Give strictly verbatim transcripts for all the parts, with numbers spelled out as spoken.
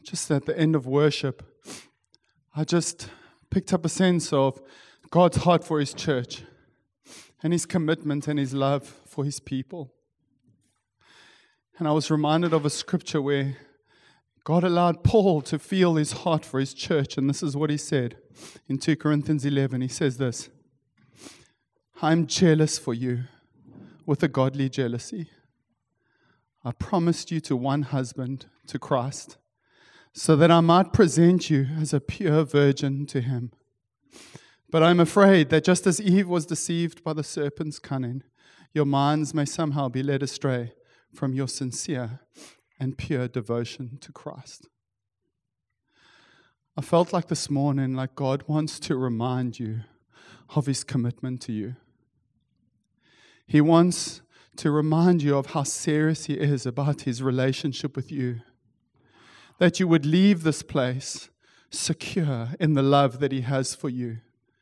just at the end of worship, I just picked up a sense of God's heart for His church and His commitment and His love for His people. And I was reminded of a scripture where God allowed Paul to feel His heart for His church, and this is what he said in Second Corinthians eleven. He says this, "I'm jealous for you with a godly jealousy. I promised you to one husband, to Christ, so that I might present you as a pure virgin to Him. But I'm afraid that just as Eve was deceived by the serpent's cunning, your minds may somehow be led astray from your sincere and pure devotion to Christ." I felt like this morning, like God wants to remind you of His commitment to you. He wants to remind you of how serious He is about His relationship with you. That you would leave this place secure in the love that He has for you.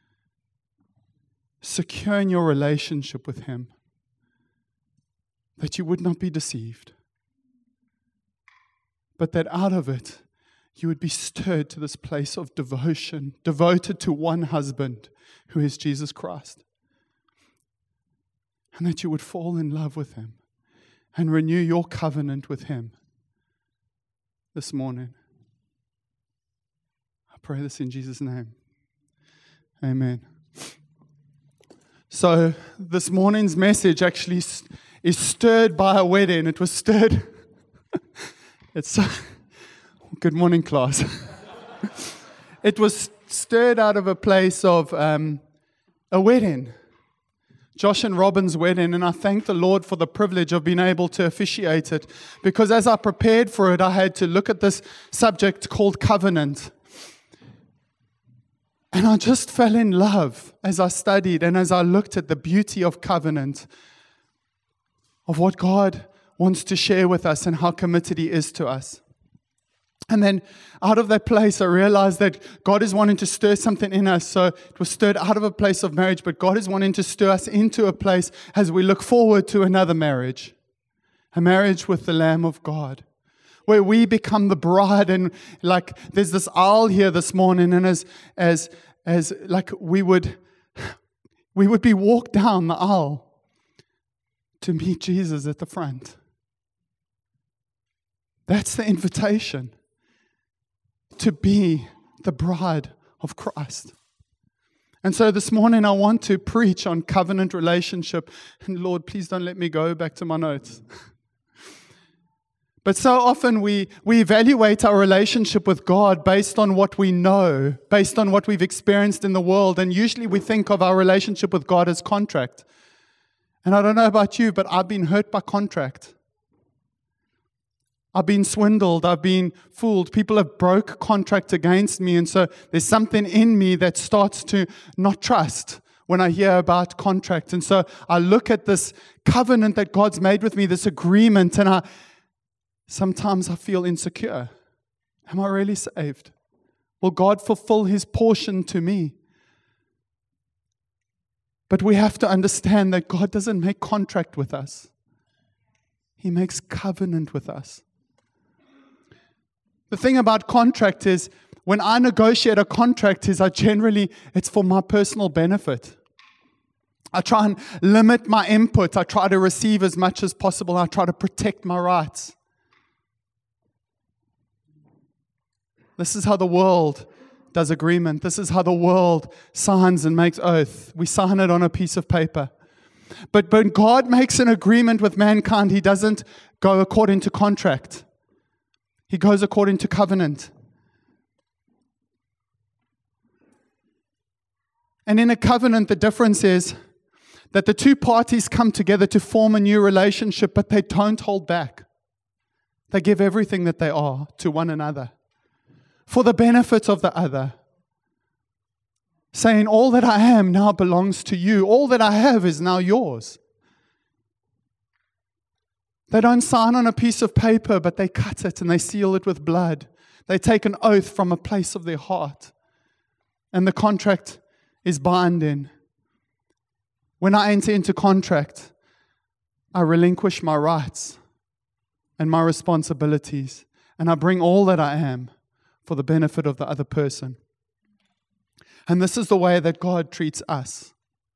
Secure in your relationship with Him. That you would not be deceived. But that out of it, you would be stirred to this place of devotion, devoted to one husband, who is Jesus Christ. And that you would fall in love with Him and renew your covenant with Him this morning. I pray this in Jesus' name. Amen. So this morning's message actually is stirred by a wedding. It was stirred. It's so, good morning, class. It was stirred out of a place of um, a wedding. Josh and Robin's wedding, and I thank the Lord for the privilege of being able to officiate it, because as I prepared for it, I had to look at this subject called covenant. And I just fell in love as I studied and as I looked at the beauty of covenant, of what God wants to share with us and how committed He is to us. And then out of that place, I realized that God is wanting to stir something in us. So it was stirred out of a place of marriage, but God is wanting to stir us into a place as we look forward to another marriage, a marriage with the Lamb of God, where we become the bride. And like there's this aisle here this morning, and as as as like we would we would be walked down the aisle to meet Jesus at the front. That's the invitation, to be the bride of Christ. And so this morning I want to preach on covenant relationship. And Lord, please don't let me go back to my notes. But so often we, we evaluate our relationship with God based on what we know, based on what we've experienced in the world. And usually we think of our relationship with God as contract. And I don't know about you, but I've been hurt by contract. I've been swindled. I've been fooled. People have broke contract against me. And so there's something in me that starts to not trust when I hear about contract. And so I look at this covenant that God's made with me, this agreement, and I sometimes I feel insecure. Am I really saved? Will God fulfill His portion to me? But we have to understand that God doesn't make contract with us. He makes covenant with us. The thing about contract is, when I negotiate a contract, is I generally, it's for my personal benefit. I try and limit my input. I try to receive as much as possible. I try to protect my rights. This is how the world does agreement. This is how the world signs and makes oath. We sign it on a piece of paper. But when God makes an agreement with mankind, He doesn't go according to contract. He goes according to covenant. And in a covenant, the difference is that the two parties come together to form a new relationship, but they don't hold back. They give everything that they are to one another for the benefit of the other. Saying, all that I am now belongs to you. All that I have is now yours. They don't sign on a piece of paper, but they cut it and they seal it with blood. They take an oath from a place of their heart. And the contract is binding. When I enter into contract, I relinquish my rights and my responsibilities. and I bring all that I am for the benefit of the other person. And this is the way that God treats us.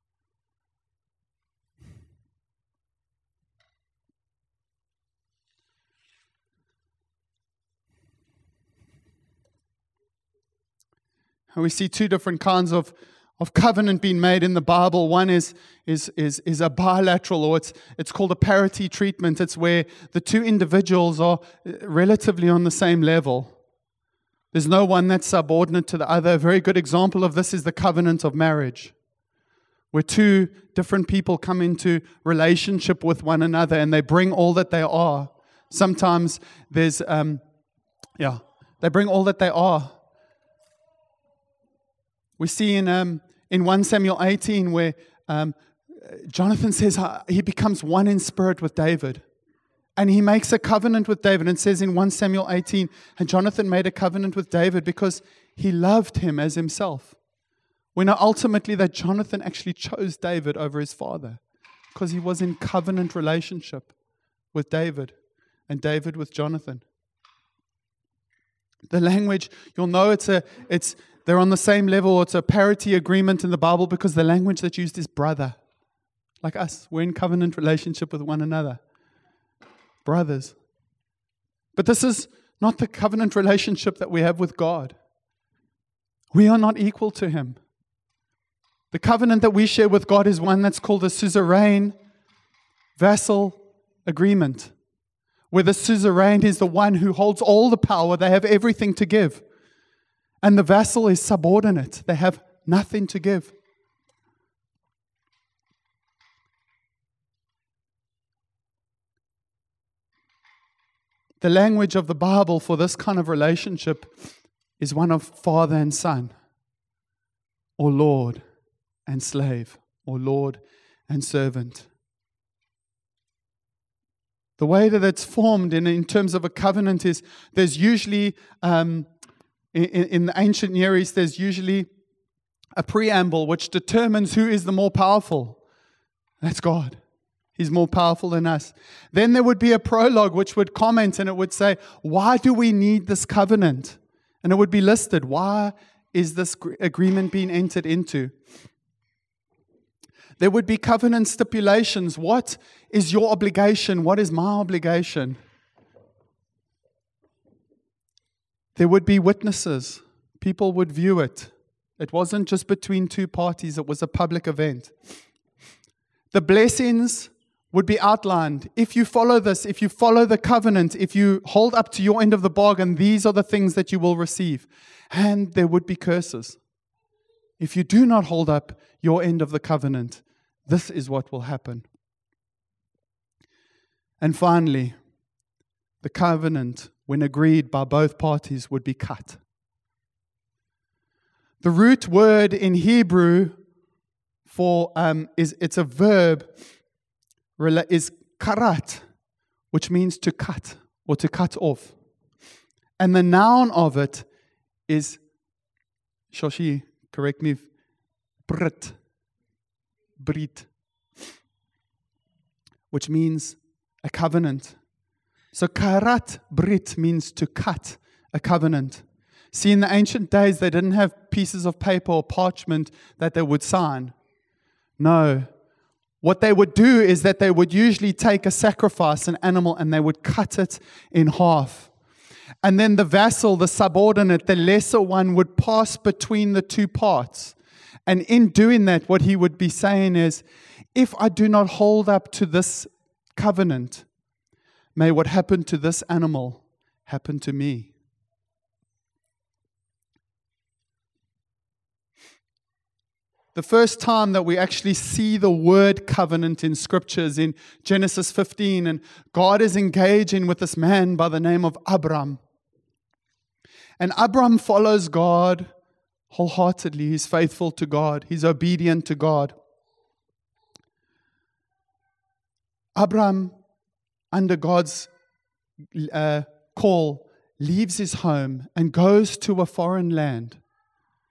And we see two different kinds of, of covenant being made in the Bible. One is, is, is, is a bilateral, or it's, it's called a parity treatment. It's where the two individuals are relatively on the same level. There's no one that's subordinate to the other. A very good example of this is the covenant of marriage, where two different people come into relationship with one another and they bring all that they are. Sometimes there's, um, yeah, they bring all that they are. We see in um, in First Samuel eighteen where um, Jonathan says uh, he becomes one in spirit with David. And he makes a covenant with David and says in First Samuel eighteen, and Jonathan made a covenant with David because he loved him as himself. We know ultimately that Jonathan actually chose David over his father because he was in covenant relationship with David and David with Jonathan. The language, you'll know it's a, it's they're on the same level. It's a parity agreement in the Bible because the language that's used is brother. Like us, we're in covenant relationship with one another. Brothers. But this is not the covenant relationship that we have with God. We are not equal to Him. The covenant that we share with God is one that's called a suzerain vassal agreement, where the suzerain is the one who holds all the power. They have everything to give. And the vassal is subordinate. They have nothing to give. The language of the Bible for this kind of relationship is one of father and son, or Lord and slave, or Lord and servant. The way that it's formed in, in terms of a covenant is there's usually, um, in, in the ancient Near East, there's usually a preamble which determines who is the more powerful. That's God. He's more powerful than us. Then there would be a prologue which would comment and it would say, why do we need this covenant? And it would be listed. Why is this agreement being entered into? There would be covenant stipulations. What is your obligation? What is my obligation? There would be witnesses. People would view it. It wasn't just between two parties. It was a public event. The blessings would be outlined. If you follow this, if you follow the covenant, if you hold up to your end of the bargain, these are the things that you will receive. And there would be curses. If you do not hold up your end of the covenant, this is what will happen. And finally, the covenant, when agreed by both parties, would be cut. The root word in Hebrew for um, is it's a verb is karat, which means to cut or to cut off. And the noun of it is, Shoshi, correct me, brit, brit, which means a covenant. So karat brit means to cut a covenant. See, in the ancient days, they didn't have pieces of paper or parchment that they would sign. No. What they would do is that they would usually take a sacrifice, an animal, and they would cut it in half. And then the vassal, the subordinate, the lesser one would pass between the two parts. And in doing that, what he would be saying is, if I do not hold up to this covenant, may what happened to this animal happen to me. The first time that we actually see the word covenant in scriptures in Genesis fifteen, and God is engaging with this man by the name of Abram. And Abram follows God wholeheartedly. He's faithful to God. He's obedient to God. Abram, under God's uh, call, leaves his home and goes to a foreign land.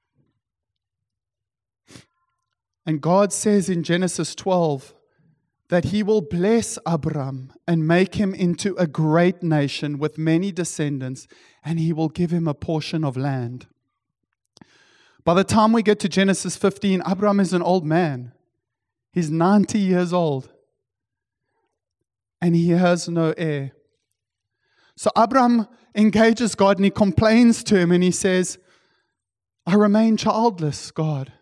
And God says in Genesis twelve that he will bless Abram and make him into a great nation with many descendants, and he will give him a portion of land. By the time we get to Genesis fifteen, Abram is an old man. He's ninety years old. And he has no heir. So Abram engages God and he complains to him and he says, I remain childless, God.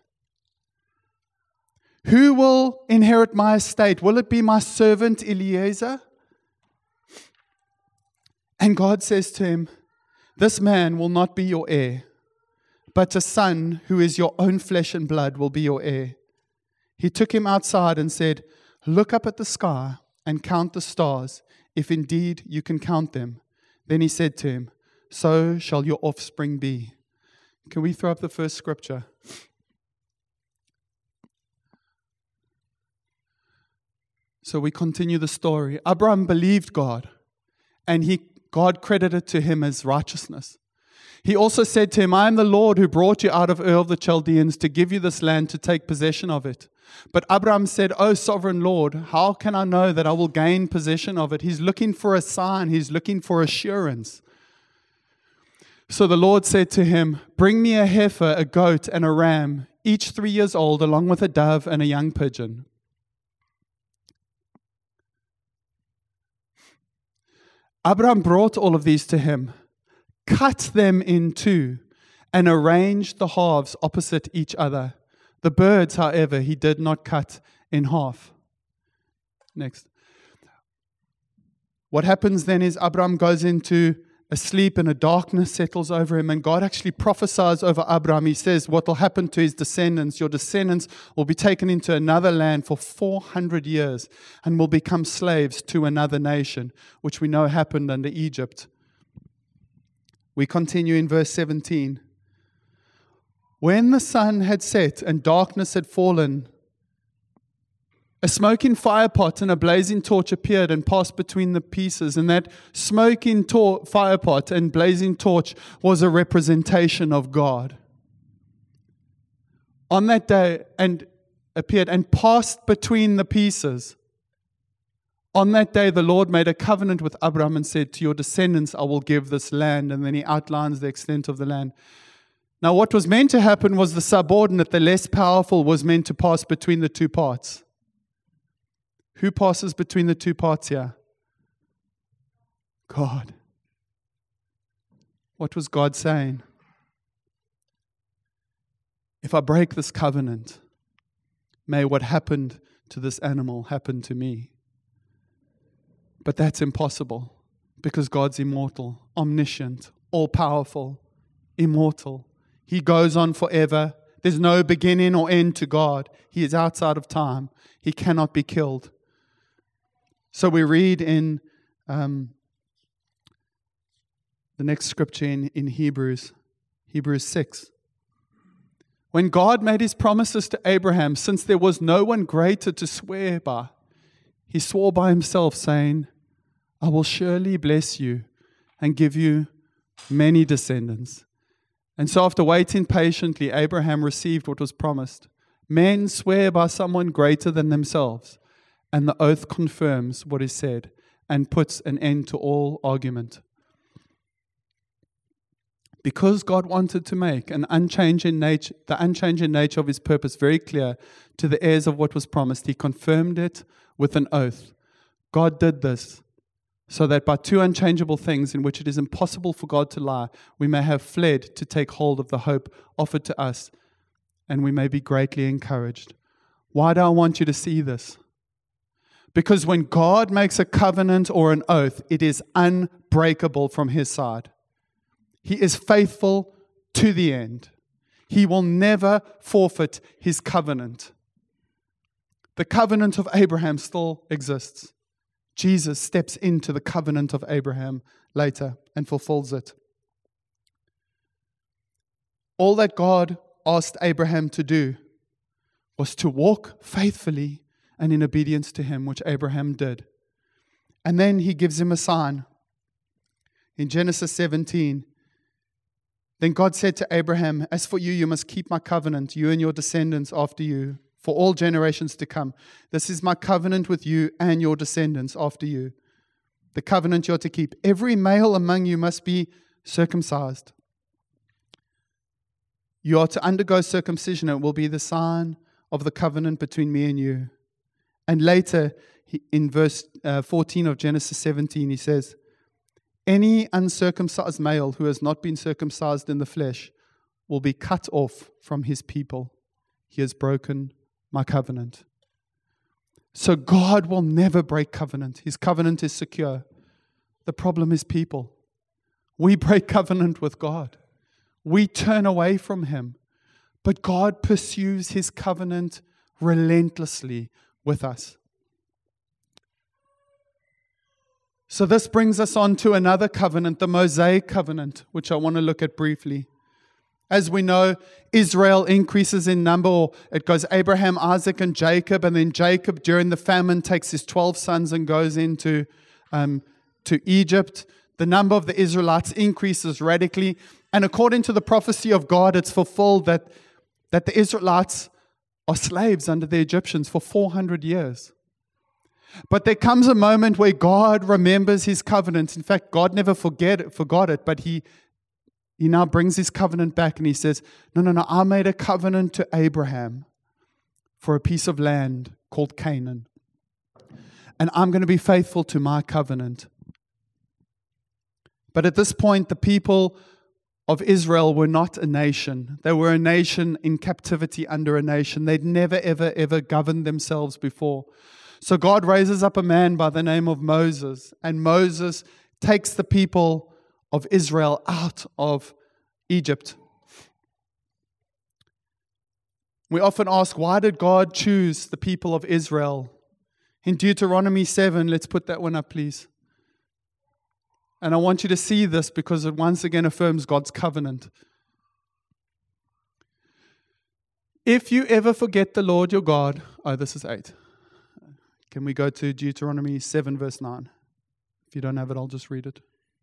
Who will inherit my estate? Will it be my servant Eliezer? And God says to him, this man will not be your heir, but a son who is your own flesh and blood will be your heir. He took him outside and said, look up at the sky and count the stars, if indeed you can count them. Then he said to him, so shall your offspring be. Can we throw up the first scripture? So we continue the story. Abram believed God, and he God credited to him as righteousness. He also said to him, I am the Lord who brought you out of Ur of the Chaldeans to give you this land to take possession of it. But Abram said, O sovereign Lord, how can I know that I will gain possession of it? He's looking for a sign. He's looking for assurance. So the Lord said to him, bring me a heifer, a goat, and a ram, each three years old, along with a dove and a young pigeon. Abram brought all of these to him, cut them in two, and arranged the halves opposite each other. The birds, however, he did not cut in half. Next. What happens then is Abram goes into a sleep and a darkness settles over him, and God actually prophesies over Abram. He says what will happen to his descendants. Your descendants will be taken into another land for four hundred years and will become slaves to another nation, which we know happened under Egypt. We continue in verse seventeen. When the sun had set and darkness had fallen, a smoking firepot and a blazing torch appeared and passed between the pieces. And that smoking tor- firepot and blazing torch was a representation of God. On that day, and appeared and passed between the pieces. On that day, the Lord made a covenant with Abram and said, to your descendants, I will give this land. And then he outlines the extent of the land. Now, what was meant to happen was the subordinate, the less powerful, was meant to pass between the two parts. Who passes between the two parts here? God. What was God saying? If I break this covenant, may what happened to this animal happen to me. But that's impossible because God's immortal, omniscient, all-powerful, immortal. He goes on forever. There's no beginning or end to God. He is outside of time. He cannot be killed. So we read in um, the next scripture in, in Hebrews, Hebrews six. When God made his promises to Abraham, since there was no one greater to swear by, he swore by himself, saying, I will surely bless you and give you many descendants. And so after waiting patiently, Abraham received what was promised. Men swear by someone greater than themselves, and the oath confirms what is said and puts an end to all argument. Because God wanted to make an unchanging nature, the unchanging nature of his purpose very clear to the heirs of what was promised, he confirmed it with an oath. God did this so that by two unchangeable things in which it is impossible for God to lie, we may have fled to take hold of the hope offered to us, and we may be greatly encouraged. Why do I want you to see this? Because when God makes a covenant or an oath, it is unbreakable from his side. He is faithful to the end. He will never forfeit his covenant. The covenant of Abraham still exists. Jesus steps into the covenant of Abraham later and fulfills it. All that God asked Abraham to do was to walk faithfully and in obedience to him, which Abraham did. And then he gives him a sign. In Genesis seventeen, then God said to Abraham, as for you, you must keep my covenant, you and your descendants after you, for all generations to come. This is my covenant with you and your descendants after you. The covenant you're to keep. Every male among you must be circumcised. You are to undergo circumcision. It will be the sign of the covenant between me and you. And later, in verse uh, fourteen of Genesis seventeen, he says, any uncircumcised male who has not been circumcised in the flesh will be cut off from his people. He has broken my covenant. So God will never break covenant. His covenant is secure. The problem is people. We break covenant with God. We turn away from Him. But God pursues His covenant relentlessly with us. So this brings us on to another covenant, the Mosaic covenant, which I want to look at briefly. As we know, Israel increases in number, or it goes Abraham, Isaac, and Jacob, and then Jacob, during the famine, takes his twelve sons and goes into um, to Egypt. The number of the Israelites increases radically, and according to the prophecy of God, it's fulfilled that, that the Israelites are slaves under the Egyptians for four hundred years. But there comes a moment where God remembers His covenant. In fact, God never forget, forgot it, but He He now brings His covenant back and He says, no, no, no, I made a covenant to Abraham for a piece of land called Canaan. And I'm going to be faithful to my covenant. But at this point, the people of Israel were not a nation. They were a nation in captivity under a nation. They'd never, ever, ever governed themselves before. So God raises up a man by the name of Moses, and Moses takes the people of Israel out of Egypt. We often ask, why did God choose the people of Israel? In Deuteronomy seven, let's put that one up, please. And I want you to see this because it once again affirms God's covenant. If you ever forget the Lord your God, oh, this is eight. Can we go to Deuteronomy seven, verse nine? If you don't have it, I'll just read it.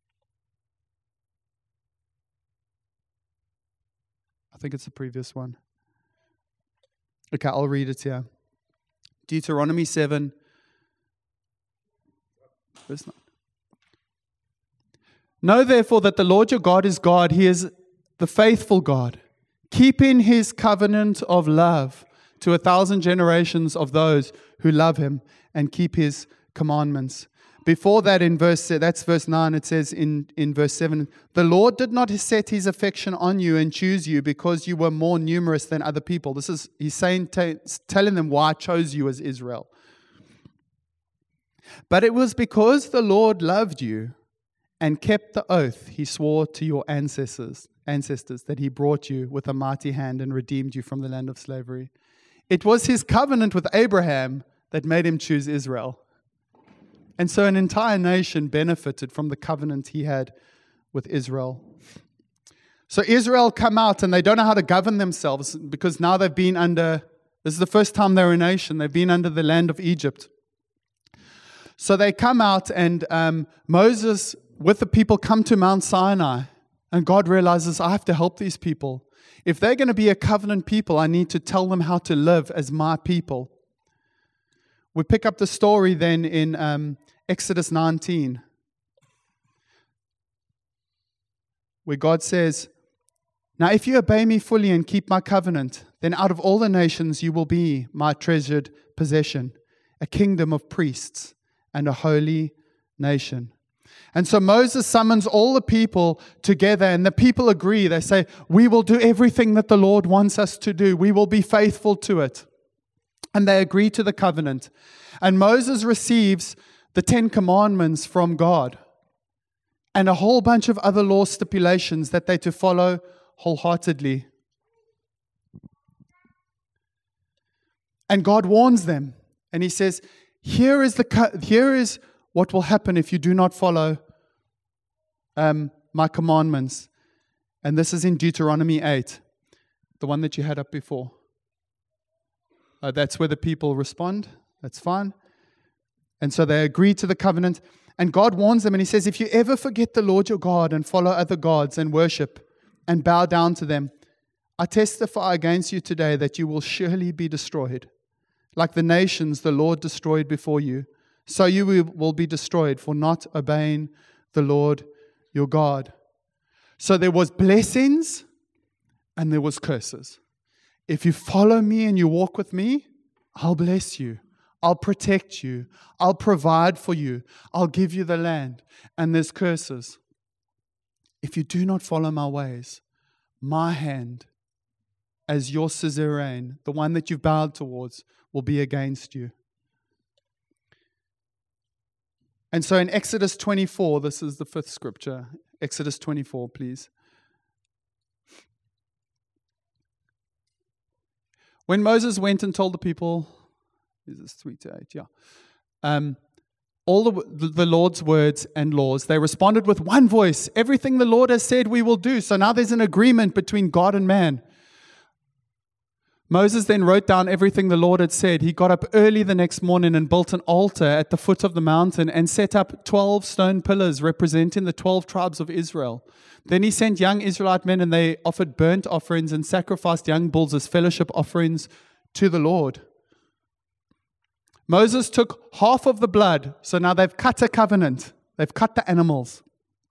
I think it's the previous one. Okay, I'll read it here. Deuteronomy seven, verse nine. Know therefore that the Lord your God is God. He is the faithful God, keeping His covenant of love to a thousand generations of those who love Him and keep His commandments. Before that, in verse that's verse nine, it says in, in verse seven, the Lord did not set His affection on you and choose you because you were more numerous than other people. This is, He's saying, t- telling them why I chose you as Israel. But it was because the Lord loved you and kept the oath He swore to your ancestors, ancestors that He brought you with a mighty hand and redeemed you from the land of slavery. It was His covenant with Abraham that made Him choose Israel. And so an entire nation benefited from the covenant He had with Israel. So Israel come out and they don't know how to govern themselves because now they've been under, this is the first time they're a nation, they've been under the land of Egypt. So they come out and um, Moses with the people come to Mount Sinai, and God realizes, I have to help these people. If they're going to be a covenant people, I need to tell them how to live as my people. We pick up the story then in um, Exodus nineteen, where God says, now if you obey me fully and keep my covenant, then out of all the nations you will be my treasured possession, a kingdom of priests and a holy nation. And so Moses summons all the people together, and the people agree. They say, we will do everything that the Lord wants us to do. We will be faithful to it. And they agree to the covenant. And Moses receives the Ten Commandments from God and a whole bunch of other law stipulations that they're to follow wholeheartedly. And God warns them. And He says, here is the here is what will happen if you do not follow um, my commandments. And this is in Deuteronomy eight, the one that you had up before. Uh, that's where the people respond. That's fine. And so they agree to the covenant. And God warns them and He says, if you ever forget the Lord your God and follow other gods and worship and bow down to them, I testify against you today that you will surely be destroyed. Like the nations the Lord destroyed before you, so you will be destroyed for not obeying the Lord your God. So there was blessings and there was curses. If you follow me and you walk with me, I'll bless you. I'll protect you. I'll provide for you. I'll give you the land. And there's curses. If you do not follow my ways, my hand as your suzerain, the one that you've bowed towards, will be against you. And so in Exodus twenty-four, this is the fifth scripture. Exodus twenty-four, please. When Moses went and told the people, is this three to eight? Yeah. Um, all the, the Lord's words and laws, they responded with one voice. Everything the Lord has said we will do. So now there's an agreement between God and man. Moses then wrote down everything the Lord had said. He got up early the next morning and built an altar at the foot of the mountain and set up twelve stone pillars representing the twelve tribes of Israel. Then he sent young Israelite men and they offered burnt offerings and sacrificed young bulls as fellowship offerings to the Lord. Moses took half of the blood. So now they've cut a covenant. They've cut the animals.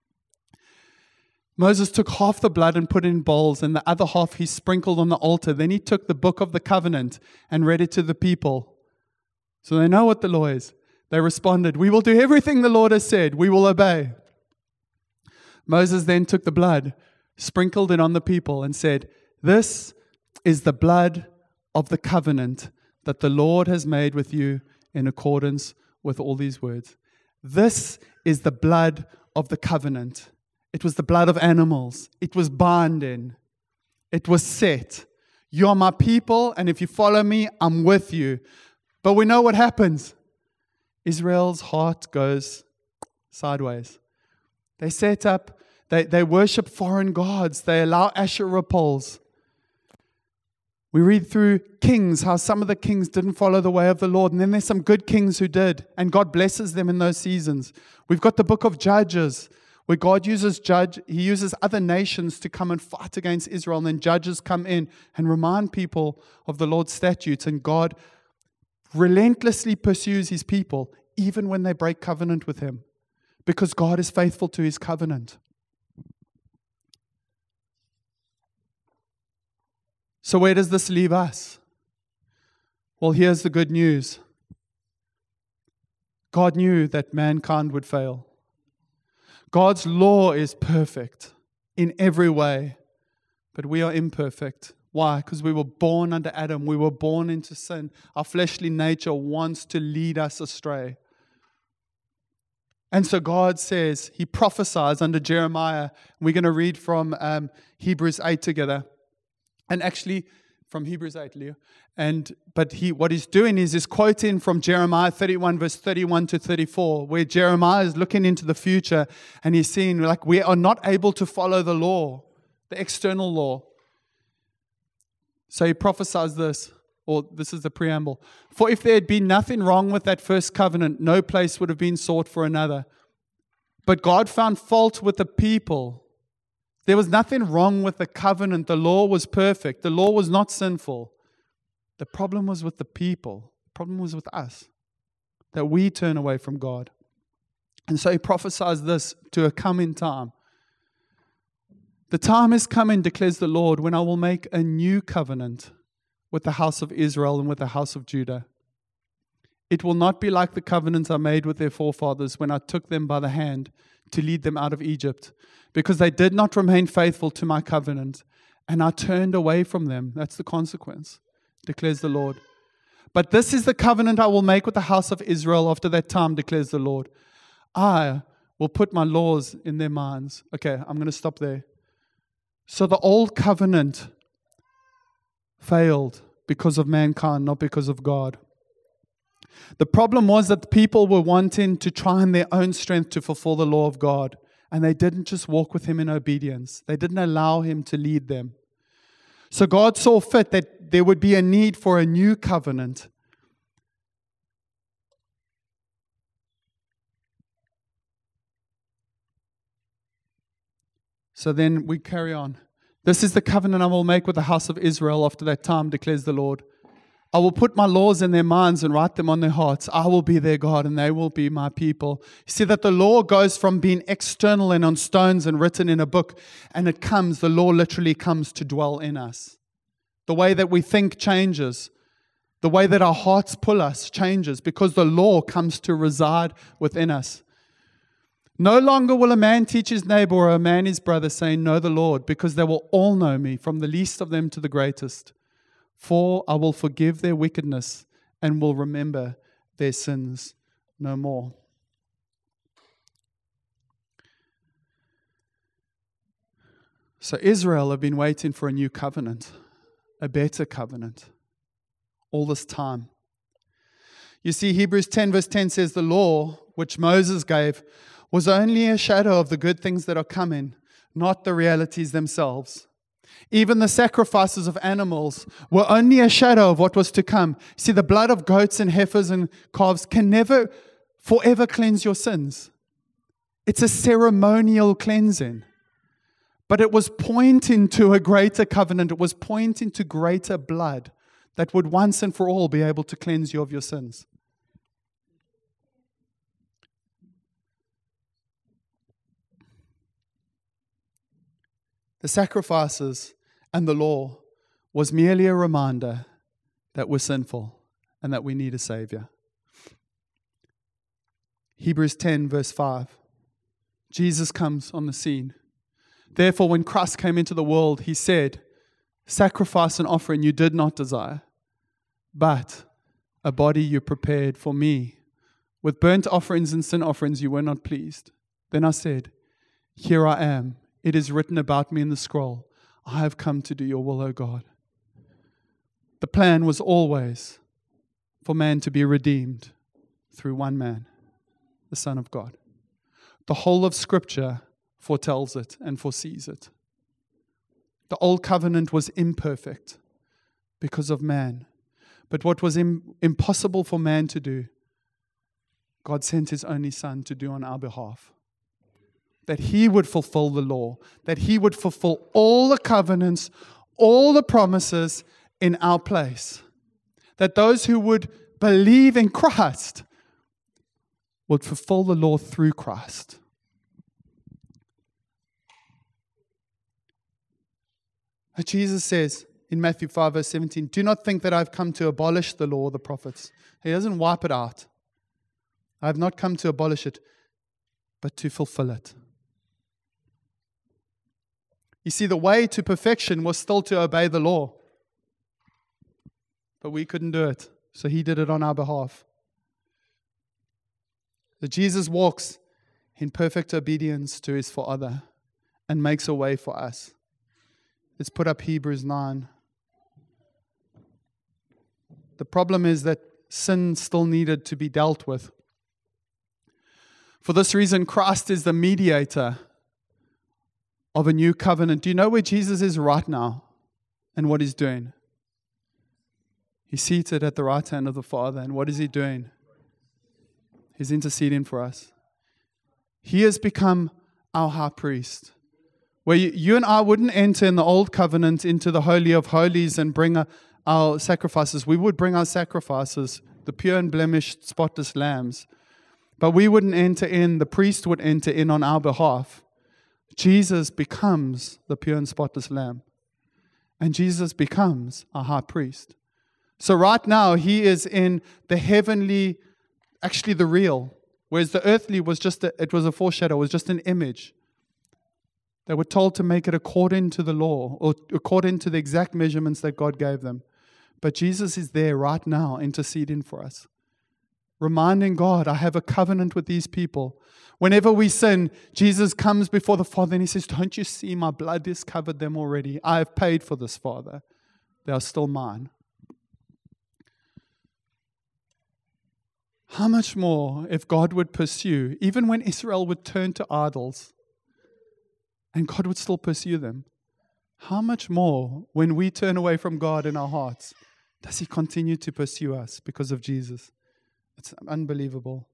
Moses took half the blood and put it in bowls, and the other half he sprinkled on the altar. Then he took the book of the covenant and read it to the people. So they know what the law is. They responded, "We will do everything the Lord has said. We will obey." Moses then took the blood, sprinkled it on the people, and said, "This is the blood of the covenant that the Lord has made with you in accordance with all these words." This is the blood of the covenant. It was the blood of animals. It was binding. It was set. You are my people, and if you follow me, I'm with you. But we know what happens. Israel's heart goes sideways. They set up, they, they worship foreign gods. They allow Asherah poles. We read through kings, how some of the kings didn't follow the way of the Lord. And then there's some good kings who did. And God blesses them in those seasons. We've got the book of Judges, where God uses judge, He uses other nations to come and fight against Israel. And then judges come in and remind people of the Lord's statutes. And God relentlessly pursues His people, even when they break covenant with Him. Because God is faithful to His covenant. So where does this leave us? Well, here's the good news. God knew that mankind would fail. God's law is perfect in every way, but we are imperfect. Why? Because we were born under Adam. We were born into sin. Our fleshly nature wants to lead us astray. And so God says, He prophesies under Jeremiah. We're going to read from um, Hebrews eight together. And actually, from Hebrews eight, Leo. And but he, what he's doing is, is quoting from Jeremiah thirty-one, verse thirty-one to thirty-four, where Jeremiah is looking into the future and he's seeing, like, we are not able to follow the law, the external law. So he prophesies this, or this is the preamble. For if there had been nothing wrong with that first covenant, no place would have been sought for another. But God found fault with the people. There was nothing wrong with the covenant. The law was perfect. The law was not sinful. The problem was with the people. The problem was with us, that we turn away from God. And so he prophesies this to a coming time. The time is coming, declares the Lord, when I will make a new covenant with the house of Israel and with the house of Judah. It will not be like the covenant I made with their forefathers when I took them by the hand to lead them out of Egypt, because they did not remain faithful to my covenant, and I turned away from them. That's the consequence, declares the Lord. But this is the covenant I will make with the house of Israel after that time, declares the Lord. I will put my laws in their minds. Okay, I'm going to stop there. So the old covenant failed because of mankind, not because of God. The problem was that the people were wanting to try in their own strength to fulfill the law of God. And they didn't just walk with Him in obedience. They didn't allow Him to lead them. So God saw fit that there would be a need for a new covenant. So then we carry on. This is the covenant I will make with the house of Israel after that time, declares the Lord. I will put my laws in their minds and write them on their hearts. I will be their God and they will be my people. You see that the law goes from being external and on stones and written in a book, and it comes, the law literally comes to dwell in us. The way that we think changes. The way that our hearts pull us changes because the law comes to reside within us. No longer will a man teach his neighbor or a man his brother, saying, know the Lord, because they will all know me, from the least of them to the greatest. For I will forgive their wickedness and will remember their sins no more. So Israel have been waiting for a new covenant, a better covenant, all this time. You see, Hebrews ten verse ten says the law which Moses gave was only a shadow of the good things that are coming, not the realities themselves. Even the sacrifices of animals were only a shadow of what was to come. See, the blood of goats and heifers and calves can never forever cleanse your sins. It's a ceremonial cleansing. But it was pointing to a greater covenant. It was pointing to greater blood that would once and for all be able to cleanse you of your sins. The sacrifices and the law was merely a reminder that we're sinful and that we need a Savior. Hebrews ten verse five. Jesus comes on the scene. Therefore, when Christ came into the world, he said, sacrifice and offering you did not desire, but a body you prepared for me. With burnt offerings and sin offerings you were not pleased. Then I said, here I am. It is written about me in the scroll. I have come to do your will, O God. The plan was always for man to be redeemed through one man, the Son of God. The whole of Scripture foretells it and foresees it. The old covenant was imperfect because of man. But what was im- impossible for man to do, God sent His only Son to do on our behalf. That He would fulfill the law, that He would fulfill all the covenants, all the promises in our place. That those who would believe in Christ would fulfill the law through Christ. And Jesus says in Matthew five verse seventeen, do not think that I've come to abolish the law or the prophets. He doesn't wipe it out. I have not come to abolish it, but to fulfill it. You see, the way to perfection was still to obey the law. But we couldn't do it. So He did it on our behalf. That Jesus walks in perfect obedience to His Father and makes a way for us. Let's put up Hebrews nine. The problem is that sin still needed to be dealt with. For this reason, Christ is the mediator of a new covenant. Do you know where Jesus is right now and what He's doing? He's seated at the right hand of the Father. And what is He doing? He's interceding for us. He has become our high priest. Where you, you and I wouldn't enter in the old covenant into the Holy of Holies and bring a, our sacrifices. We would bring our sacrifices, the pure and blemished, spotless lambs. But we wouldn't enter in. The priest would enter in on our behalf. Jesus becomes the pure and spotless lamb. And Jesus becomes our high priest. So right now, He is in the heavenly, actually the real. Whereas the earthly was just, a, it was a foreshadow, it was just an image. They were told to make it according to the law, or according to the exact measurements that God gave them. But Jesus is there right now interceding for us. Reminding God, I have a covenant with these people. Whenever we sin, Jesus comes before the Father and He says, don't you see my blood has covered them already? I have paid for this, Father. They are still mine. How much more if God would pursue, even when Israel would turn to idols, and God would still pursue them? How much more when we turn away from God in our hearts, does He continue to pursue us because of Jesus? It's unbelievable.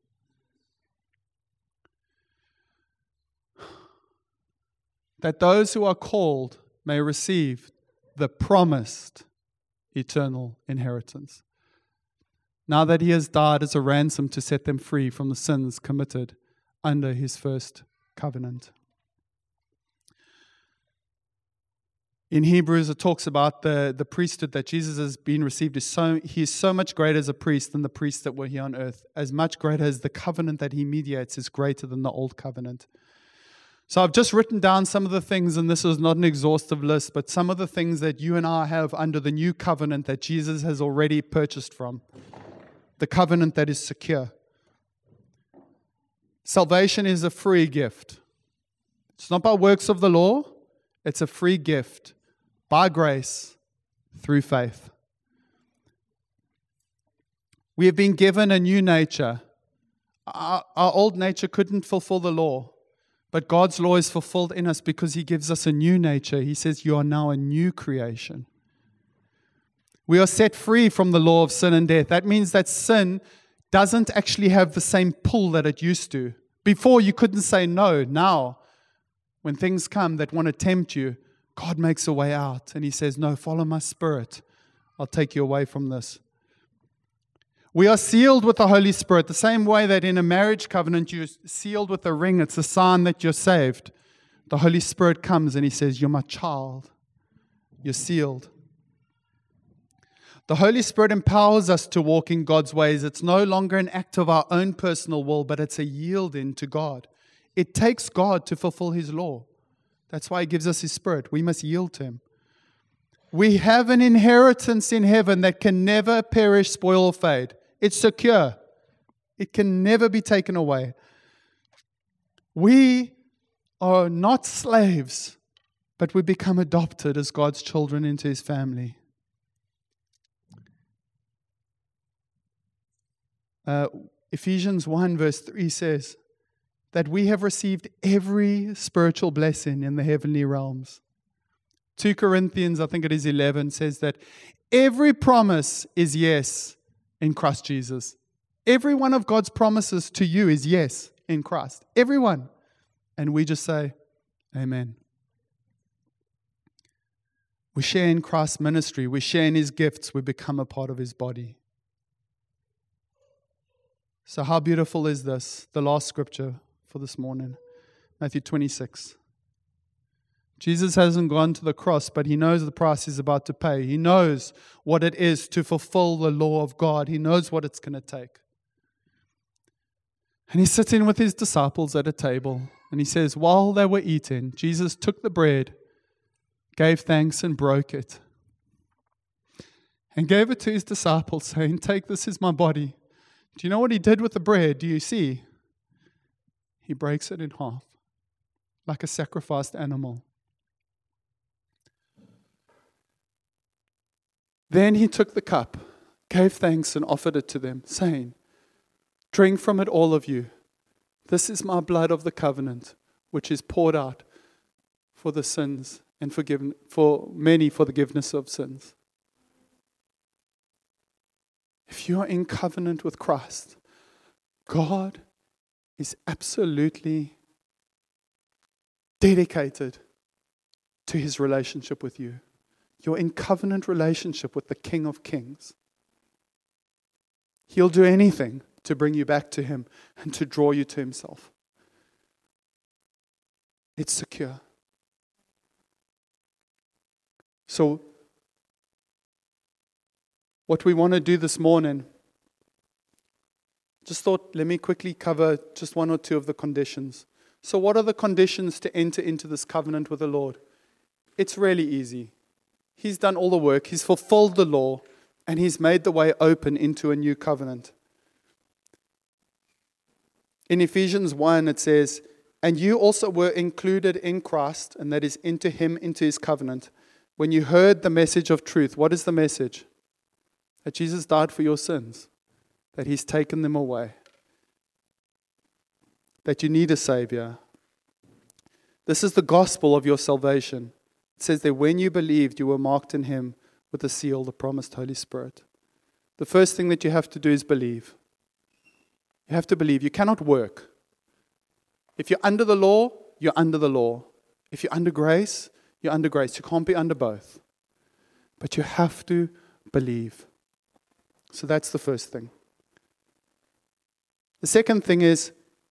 That those who are called may receive the promised eternal inheritance. Now that he has died as a ransom to set them free from the sins committed under his first covenant. In Hebrews, it talks about the, the priesthood that Jesus has been received. Is so, he is so much greater as a priest than the priests that were here on earth. As much greater as the covenant that he mediates is greater than the old covenant. So I've just written down some of the things, and this is not an exhaustive list, but some of the things that you and I have under the new covenant that Jesus has already purchased from. The covenant that is secure. Salvation is a free gift. It's not by works of the law. It's a free gift by grace through faith. We have been given a new nature. Our, our old nature couldn't fulfill the law, but God's law is fulfilled in us because he gives us a new nature. He says, you are now a new creation. We are set free from the law of sin and death. That means that sin doesn't actually have the same pull that it used to. Before, you couldn't say no. Now, when things come that want to tempt you, God makes a way out. And he says, no, follow my Spirit. I'll take you away from this. We are sealed with the Holy Spirit. The same way that in a marriage covenant you're sealed with a ring. It's a sign that you're saved. The Holy Spirit comes and he says, you're my child. You're sealed. The Holy Spirit empowers us to walk in God's ways. It's no longer an act of our own personal will, but it's a yielding to God. It takes God to fulfill his law. That's why he gives us his Spirit. We must yield to him. We have an inheritance in heaven that can never perish, spoil, or fade. It's secure. It can never be taken away. We are not slaves, but we become adopted as God's children into his family. Uh, Ephesians one verse three says that we have received every spiritual blessing in the heavenly realms. Second Corinthians, I think it is eleven, says that every promise is yes in Christ Jesus. Every one of God's promises to you is yes in Christ. Everyone. And we just say, amen. We share in Christ's ministry. We share in his gifts. We become a part of his body. So how beautiful is this? The last scripture for this morning. Matthew twenty-six. Jesus hasn't gone to the cross, but he knows the price he's about to pay. He knows what it is to fulfill the law of God. He knows what it's going to take. And he's sitting with his disciples at a table. And he says, while they were eating, Jesus took the bread, gave thanks and broke it. And gave it to his disciples, saying, take, this is my body. Do you know what he did with the bread? Do you see? He breaks it in half, like a sacrificed animal. Then he took the cup, gave thanks, and offered it to them, saying, drink from it, all of you. This is my blood of the covenant, which is poured out for the sins and forgiven for many for the forgiveness of sins. If you are in covenant with Christ, God is absolutely dedicated to his relationship with you. You're in covenant relationship with the King of Kings. He'll do anything to bring you back to him and to draw you to himself. It's secure. So, what we want to do this morning, just thought, let me quickly cover just one or two of the conditions. So what are the conditions to enter into this covenant with the Lord? It's really easy. He's done all the work. He's fulfilled the law, and he's made the way open into a new covenant. In Ephesians one, it says, and you also were included in Christ, and that is into him, into his covenant. When you heard the message of truth, what is the message? That Jesus died for your sins, that he's taken them away, that you need a Savior. This is the gospel of your salvation. It says that when you believed, you were marked in him with the seal, the promised Holy Spirit. The first thing that you have to do is believe. You have to believe. You cannot work. If you're under the law, you're under the law. If you're under grace, You're under grace. You can't be under both. But you have to believe. So that's the first thing. The second thing is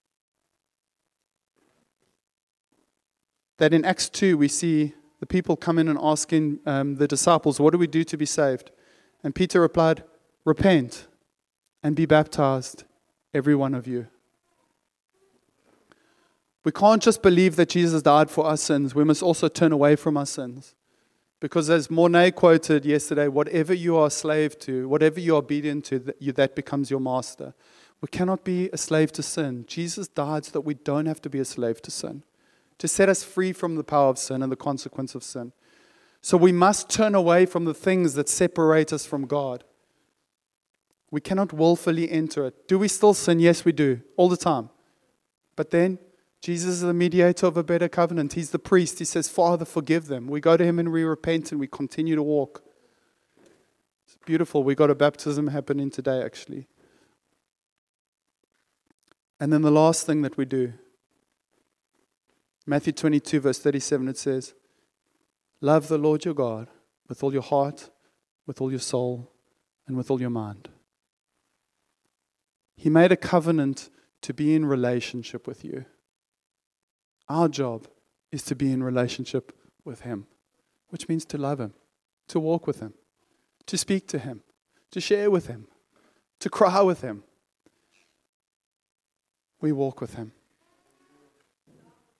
that in Acts two we see the people come in and asking um, the disciples, what do we do to be saved? And Peter replied, repent and be baptized, every one of you. We can't just believe that Jesus died for our sins. We must also turn away from our sins. Because as Mornay quoted yesterday, whatever you are a slave to, whatever you are obedient to, that, you, that becomes your master. We cannot be a slave to sin. Jesus died so that we don't have to be a slave to sin, to set us free from the power of sin and the consequence of sin. So we must turn away from the things that separate us from God. We cannot willfully enter it. Do we still sin? Yes, we do, all the time. But then Jesus is the mediator of a better covenant. He's the priest. He says, Father, forgive them. We go to Him and we repent and we continue to walk. It's beautiful. We got a baptism happening today, actually. And then the last thing that we do, Matthew twenty-two, verse thirty-seven, it says, love the Lord your God with all your heart, with all your soul, and with all your mind. He made a covenant to be in relationship with you. Our job is to be in relationship with Him, which means to love Him, to walk with Him, to speak to Him, to share with Him, to cry with Him. We walk with Him.